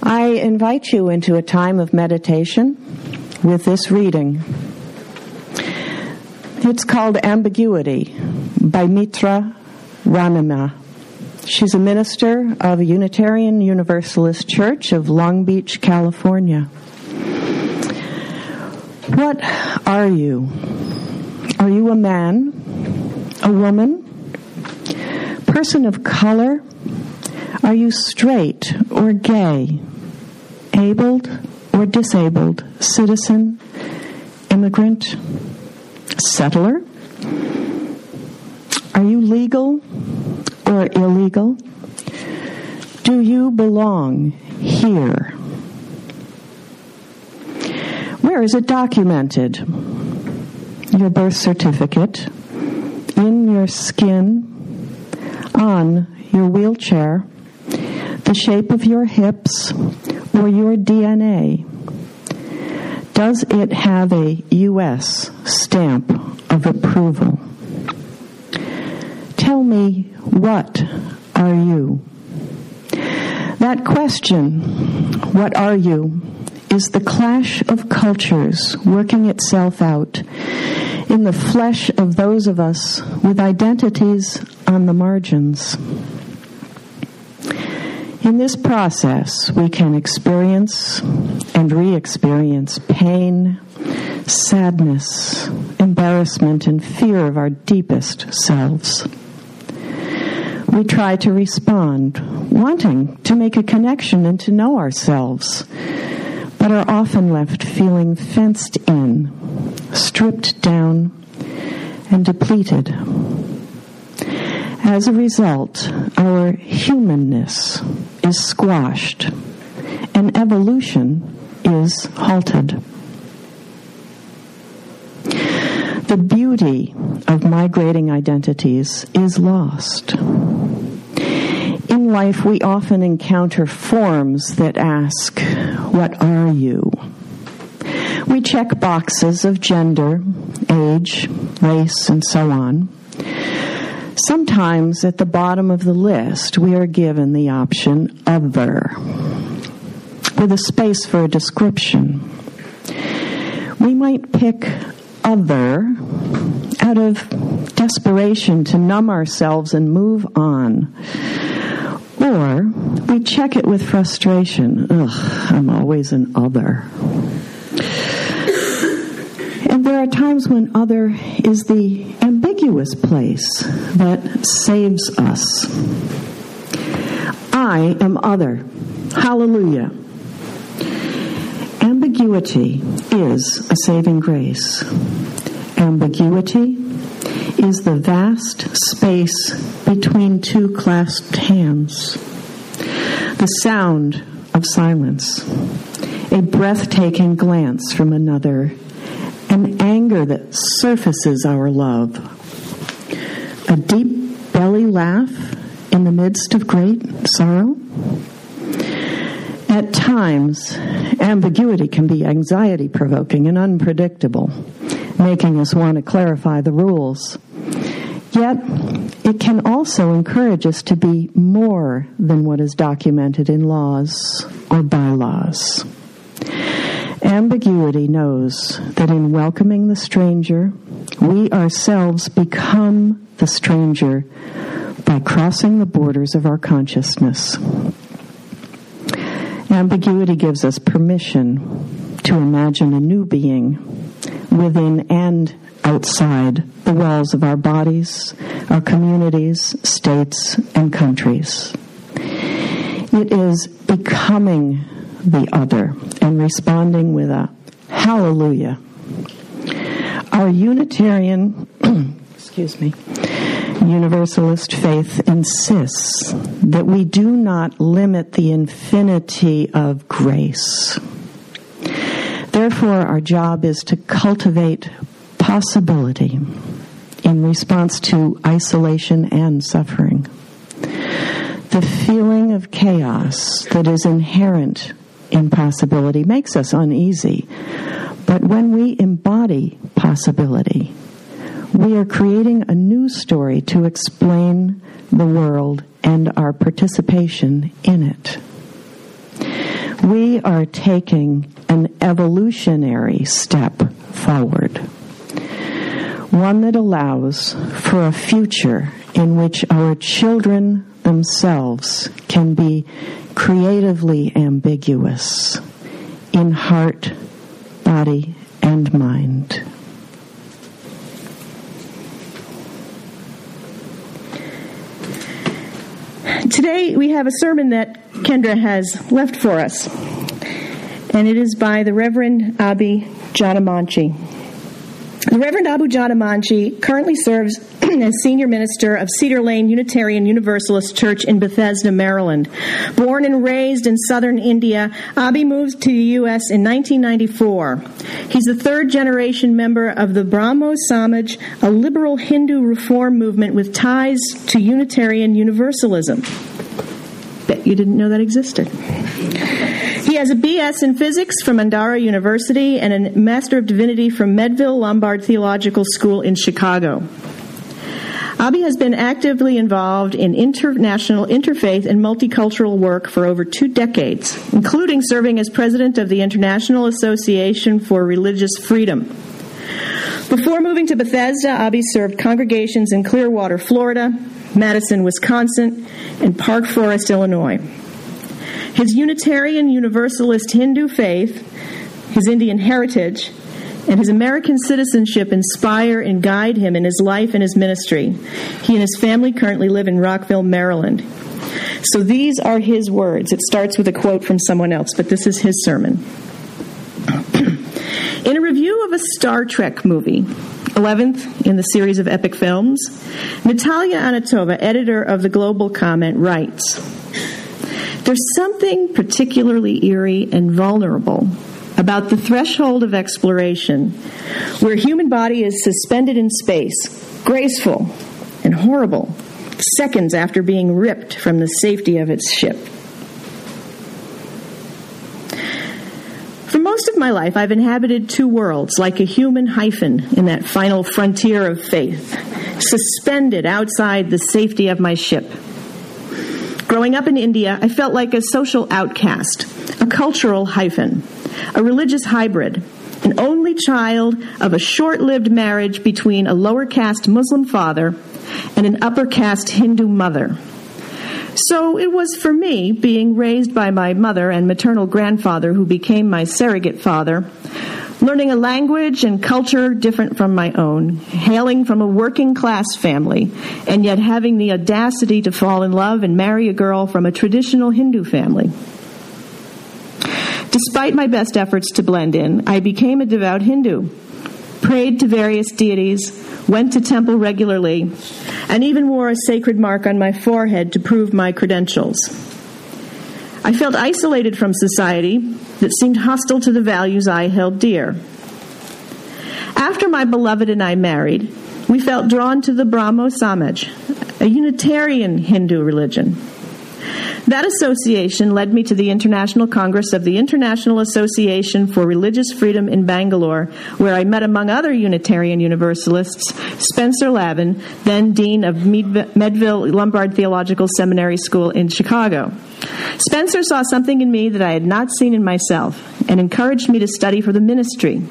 I invite you into a time of meditation with this reading. It's called Ambiguity by Mitra Ranima. She's a minister of a Unitarian Universalist Church of Long Beach, California. What are you? Are you a man? A woman? Person of color? Are you straight or gay? Abled or disabled? Citizen? Immigrant? Settler? Are you legal or illegal? Do you belong here? Where is it documented? Your birth certificate, in your skin, on your wheelchair, the shape of your hips, or your DNA. Does it have a U.S. stamp of approval? Tell me, what are you? That question, what are you, is the clash of cultures working itself out in the flesh of those of us with identities on the margins. In this process, we can experience and re-experience pain, sadness, embarrassment, and fear of our deepest selves. We try to respond, wanting to make a connection and to know ourselves, but are often left feeling fenced in, stripped down, and depleted. As a result, our humanness is squashed, and evolution is halted. The beauty of migrating identities is lost. In life, we often encounter forms that ask, what are you? We check boxes of gender, age, race, and so on. Sometimes at the bottom of the list, we are given the option other, with a space for a description. We might pick other out of desperation to numb ourselves and move on. Or we check it with frustration. I'm always an other. And there are times when other is the ambiguous place that saves us. I am other. Hallelujah. Ambiguity is a saving grace. Ambiguity is the vast space between two clasped hands. The sound of silence. A breathtaking glance from another. An anger that surfaces our love. A deep belly laugh in the midst of great sorrow. At times, ambiguity can be anxiety-provoking and unpredictable, making us want to clarify the rules. Yet, it can also encourage us to be more than what is documented in laws or bylaws. Ambiguity knows that in welcoming the stranger, we ourselves become the stranger by crossing the borders of our consciousness. Ambiguity gives us permission to imagine a new being within and outside the walls of our bodies, our communities, states, and countries. It is becoming the other and responding with a hallelujah. Our Unitarian, Universalist faith insists that we do not limit the infinity of grace. Therefore, our job is to cultivate possibility in response to isolation and suffering. The feeling of chaos that is inherent in possibility makes us uneasy, but when we embody possibility, we are creating a new story to explain the world and our participation in it. we are taking an evolutionary step forward, one that allows for a future in which our children themselves can be creatively ambiguous in heart, body, and mind. Today we have a sermon that Kendra has left for us, and it is by the Reverend Abhi Janamanchi. The Reverend Abu Janamanchi currently serves as senior minister of Cedar Lane Unitarian Universalist Church in Bethesda, Maryland. Born and raised in southern India, Abhi moved to the U.S. in 1994. He's the third-generation member of the Brahmo Samaj, a liberal Hindu reform movement with ties to Unitarian Universalism. Bet you didn't know that existed. He has a B.S. in physics from Andhra University and a Master of Divinity from Medville Lombard Theological School in Chicago. Abhi has been actively involved in international interfaith and multicultural work for over 2 decades, including serving as president of the International Association for Religious Freedom. Before moving to Bethesda, Abhi served congregations in Clearwater, Florida, Madison, Wisconsin, and Park Forest, Illinois. His Unitarian Universalist Hindu faith, his Indian heritage, and his American citizenship inspire and guide him in his life and his ministry. He and his family currently live in Rockville, Maryland. So these are his words. It starts with a quote from someone else, but this is his sermon. In a review of a Star Trek movie, 11th in the series of epic films, Natalia Anatova, editor of the Global Comment, writes, "There's something particularly eerie and vulnerable about the threshold of exploration, where human body is suspended in space, graceful and horrible, seconds after being ripped from the safety of its ship. For most of my life, I've inhabited 2 worlds, like a human hyphen in that final frontier of faith, suspended outside the safety of my ship. Growing up in India, I felt like a social outcast, a cultural hyphen, a religious hybrid, an only child of a short-lived marriage between a lower-caste Muslim father and an upper-caste Hindu mother. So it was for me, being raised by my mother and maternal grandfather who became my surrogate father, learning a language and culture different from my own, hailing from a working-class family, and yet having the audacity to fall in love and marry a girl from a traditional Hindu family. Despite my best efforts to blend in, I became a devout Hindu, prayed to various deities, went to temple regularly, and even wore a sacred mark on my forehead to prove my credentials. I felt isolated from society that seemed hostile to the values I held dear. After my beloved and I married, we felt drawn to the Brahmo Samaj, a Unitarian Hindu religion. That association led me to the International Congress of the International Association for Religious Freedom in Bangalore, where I met, among other Unitarian Universalists, Spencer Lavin, then Dean of Medville Lombard Theological Seminary School in Chicago. Spencer saw something in me that I had not seen in myself and encouraged me to study for the ministry.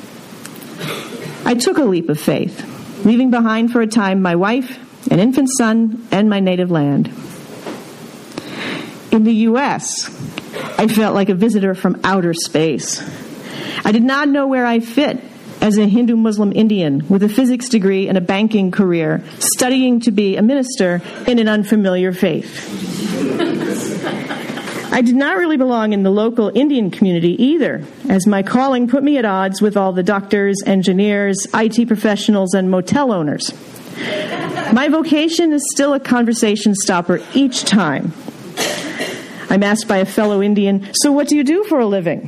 I took a leap of faith, leaving behind for a time my wife, an infant son, and my native land. In the U.S., I felt like a visitor from outer space. I did not know where I fit as a Hindu-Muslim Indian with a physics degree and a banking career, studying to be a minister in an unfamiliar faith. I did not really belong in the local Indian community either, as my calling put me at odds with all the doctors, engineers, IT professionals, and motel owners. My vocation is still a conversation stopper each time I'm asked by a fellow Indian, "So what do you do for a living?"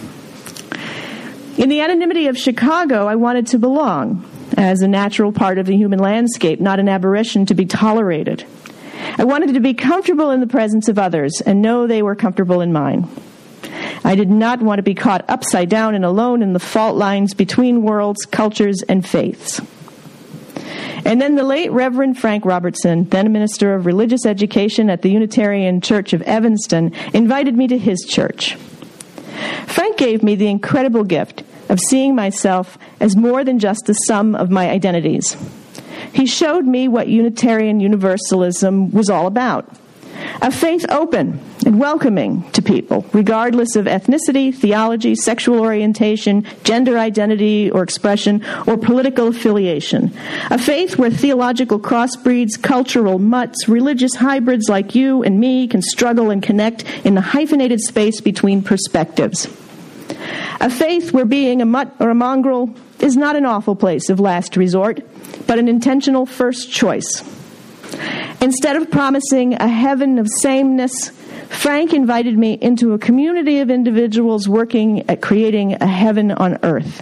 In the anonymity of Chicago, I wanted to belong as a natural part of the human landscape, not an aberration to be tolerated. I wanted to be comfortable in the presence of others and know they were comfortable in mine. I did not want to be caught upside down and alone in the fault lines between worlds, cultures, and faiths. And then the late Reverend Frank Robertson, then minister of religious education at the Unitarian Church of Evanston, invited me to his church. Frank gave me the incredible gift of seeing myself as more than just the sum of my identities. He showed me what Unitarian Universalism was all about. A faith open and welcoming to people, regardless of ethnicity, theology, sexual orientation, gender identity or expression, or political affiliation. A faith where theological crossbreeds, cultural mutts, religious hybrids like you and me can struggle and connect in the hyphenated space between perspectives. A faith where being a mutt or a mongrel is not an awful place of last resort, but an intentional first choice. Instead of promising a heaven of sameness, Frank invited me into a community of individuals working at creating a heaven on earth.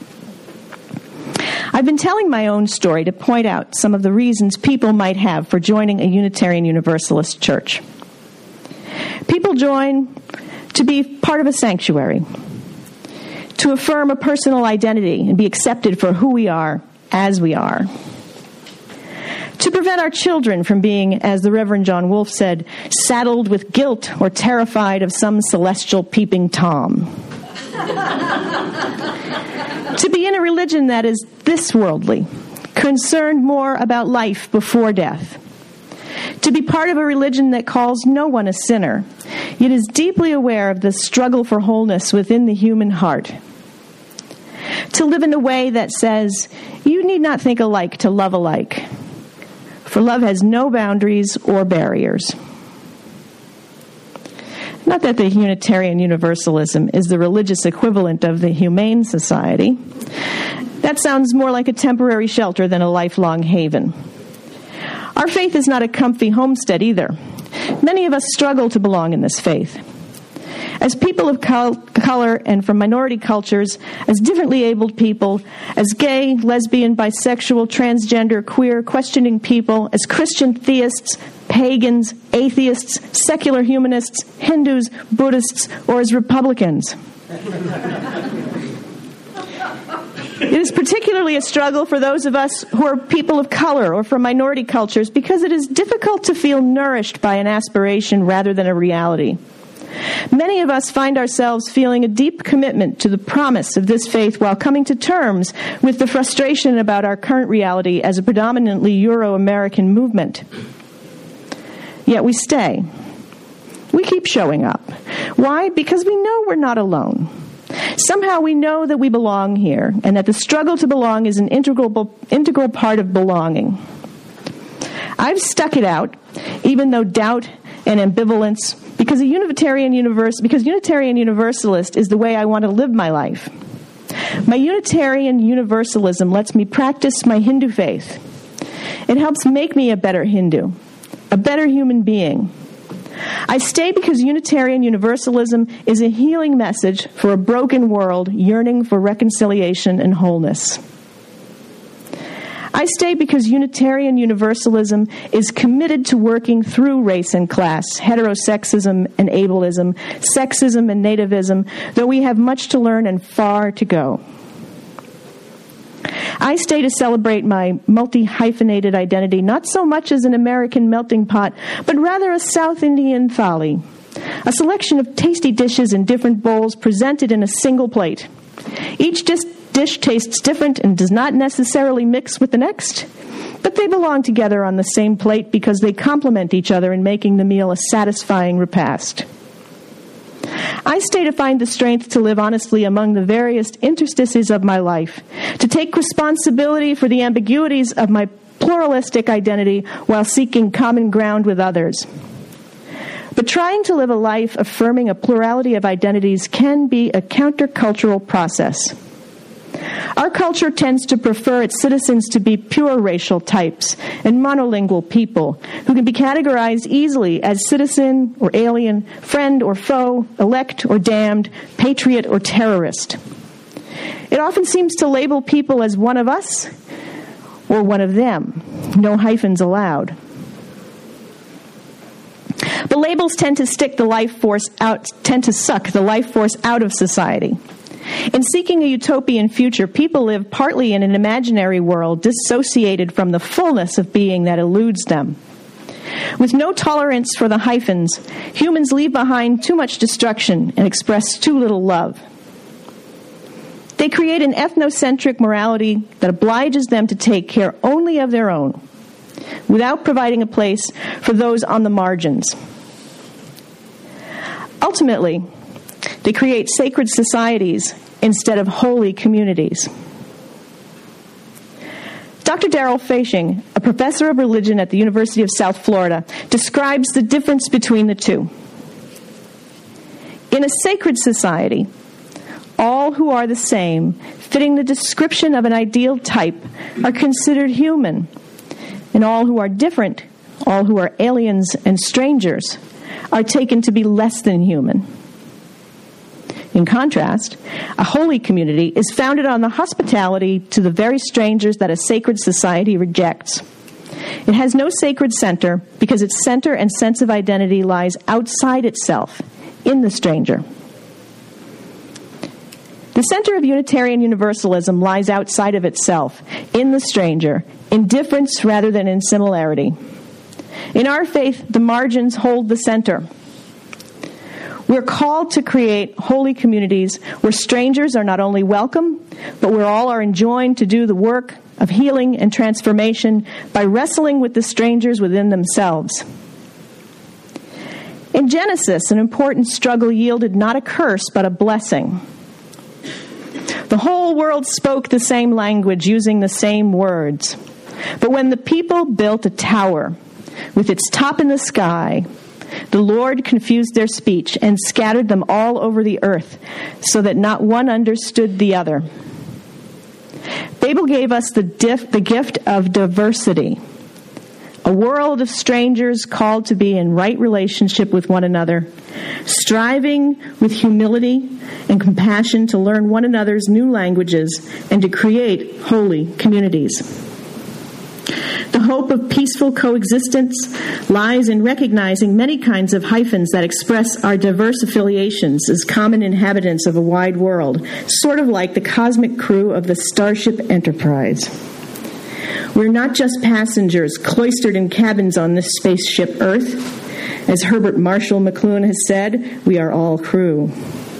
I've been telling my own story to point out some of the reasons people might have for joining a Unitarian Universalist church. People join to be part of a sanctuary, to affirm a personal identity and be accepted for who we are as we are. To prevent our children from being, as the Reverend John Wolfe said, saddled with guilt or terrified of some celestial peeping Tom. To be in a religion that is this worldly, concerned more about life before death. To be part of a religion that calls no one a sinner, yet is deeply aware of the struggle for wholeness within the human heart. To live in a way that says, you need not think alike to love alike. For love has no boundaries or barriers. Not that the Unitarian Universalism is the religious equivalent of the Humane Society. That sounds more like a temporary shelter than a lifelong haven. Our faith is not a comfy homestead either. Many of us struggle to belong in this faith. As people of color and from minority cultures, as differently abled people, as gay, lesbian, bisexual, transgender, queer, questioning people, as Christian theists, pagans, atheists, secular humanists, Hindus, Buddhists, or as Republicans. It is particularly a struggle for those of us who are people of color or from minority cultures because it is difficult to feel nourished by an aspiration rather than a reality. Many of us find ourselves feeling a deep commitment to the promise of this faith while coming to terms with the frustration about our current reality as a predominantly Euro-American movement. Yet we stay. We keep showing up. Why? Because we know we're not alone. Somehow we know that we belong here and that the struggle to belong is an integral part of belonging. I've stuck it out, even though doubt and ambivalence, because Unitarian Universalist is the way I want to live my life. My Unitarian Universalism lets me practice my Hindu faith. It helps make me a better Hindu, a better human being. I stay because Unitarian Universalism is a healing message for a broken world yearning for reconciliation and wholeness. I stay because Unitarian Universalism is committed to working through race and class, heterosexism and ableism, sexism and nativism, though we have much to learn and far to go. I stay to celebrate my multi-hyphenated identity, not so much as an American melting pot, but rather a South Indian thali, a selection of tasty dishes in different bowls presented in a single plate. Each dish tastes different and does not necessarily mix with the next, but they belong together on the same plate because they complement each other in making the meal a satisfying repast. I stay to find the strength to live honestly among the various interstices of my life, to take responsibility for the ambiguities of my pluralistic identity while seeking common ground with others. But trying to live a life affirming a plurality of identities can be a countercultural process. Our culture tends to prefer its citizens to be pure racial types and monolingual people who can be categorized easily as citizen or alien, friend or foe, elect or damned, patriot or terrorist. It often seems to label people as one of us or one of them. No hyphens allowed. But labels tend to suck the life force out of society. In seeking a utopian future, people live partly in an imaginary world dissociated from the fullness of being that eludes them. With no tolerance for the hyphens, humans leave behind too much destruction and express too little love. They create an ethnocentric morality that obliges them to take care only of their own, without providing a place for those on the margins. Ultimately, they create sacred societies instead of holy communities. Dr. Darrell Fashing, a professor of religion at the University of South Florida, describes the difference between the two. In a sacred society, all who are the same, fitting the description of an ideal type, are considered human, and all who are different, all who are aliens and strangers, are taken to be less than human. In contrast, a holy community is founded on the hospitality to the very strangers that a sacred society rejects. It has no sacred center because its center and sense of identity lies outside itself, in the stranger. The center of Unitarian Universalism lies outside of itself, in the stranger, in difference rather than in similarity. In our faith, the margins hold the center. We're called to create holy communities where strangers are not only welcome, but where all are enjoined to do the work of healing and transformation by wrestling with the strangers within themselves. In Genesis, an important struggle yielded not a curse, but a blessing. The whole world spoke the same language, using the same words. But when the people built a tower with its top in the sky, the Lord confused their speech and scattered them all over the earth, so that not one understood the other. Babel gave us the gift of diversity, a world of strangers called to be in right relationship with one another, striving with humility and compassion to learn one another's new languages and to create holy communities. The hope of peaceful coexistence lies in recognizing many kinds of hyphens that express our diverse affiliations as common inhabitants of a wide world, sort of like the cosmic crew of the Starship Enterprise. We're not just passengers cloistered in cabins on this spaceship Earth. As Herbert Marshall McLuhan has said, we are all crew.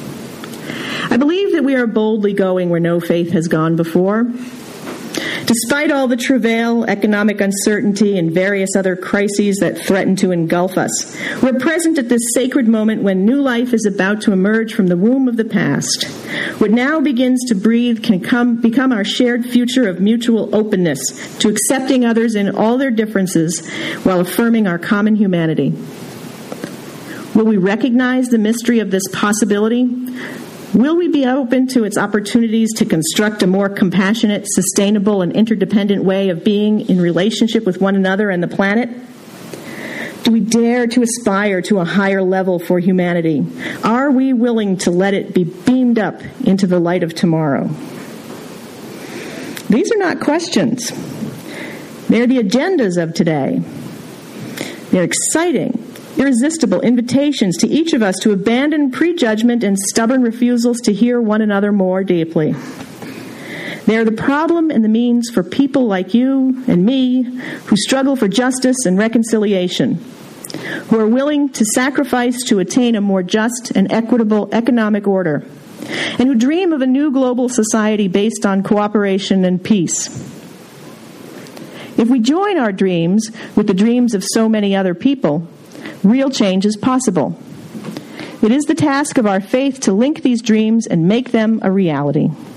I believe that we are boldly going where no faith has gone before. Despite all the travail, economic uncertainty, and various other crises that threaten to engulf us, we're present at this sacred moment when new life is about to emerge from the womb of the past. What now begins to breathe can become our shared future of mutual openness to accepting others in all their differences while affirming our common humanity. Will we recognize the mystery of this possibility? Will we be open to its opportunities to construct a more compassionate, sustainable, and interdependent way of being in relationship with one another and the planet? Do we dare to aspire to a higher level for humanity? Are we willing to let it be beamed up into the light of tomorrow? These are not questions. They're the agendas of today. They're exciting, irresistible invitations to each of us to abandon prejudgment and stubborn refusals to hear one another more deeply. They are the problem and the means for people like you and me who struggle for justice and reconciliation, who are willing to sacrifice to attain a more just and equitable economic order, and who dream of a new global society based on cooperation and peace. If we join our dreams with the dreams of so many other people, real change is possible. It is the task of our faith to link these dreams and make them a reality.